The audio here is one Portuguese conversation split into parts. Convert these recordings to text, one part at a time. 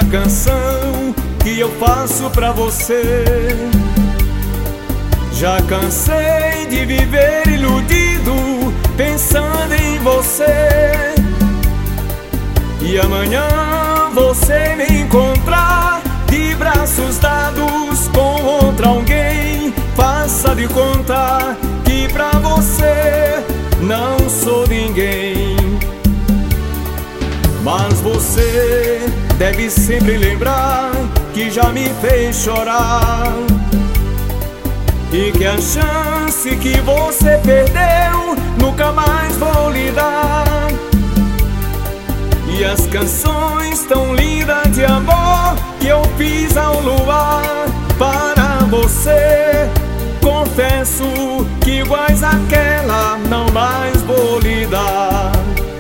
canção que eu faço pra você. Já cansei de viver iludido, pensando em você. E amanhã você me encontrar de braços dados com outra alguém. Faça de conta que pra você não sou ninguém. Mas você deve sempre lembrar que já me fez chorar, e que a chance que você perdeu nunca mais vou lhe dar. E as canções tão lindas de amor que eu fiz ao luar para você, confesso que iguais àquela não mais vou lhe dar.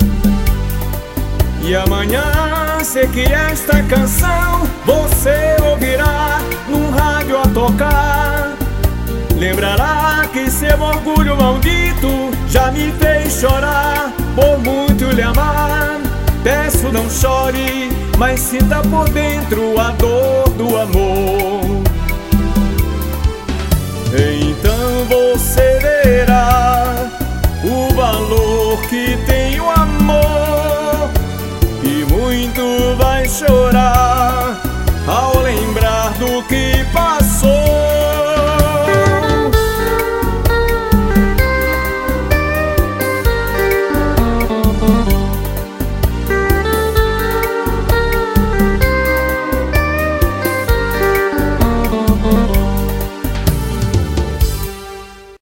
E amanhã sei que esta canção você ouvirá num rádio a tocar. Lembrará que seu orgulho maldito já me fez chorar por muito lhe amar. Peço, não chore, mas sinta por dentro a dor do amor. Então você verá o valor que tem o amor, e muito vai chorar.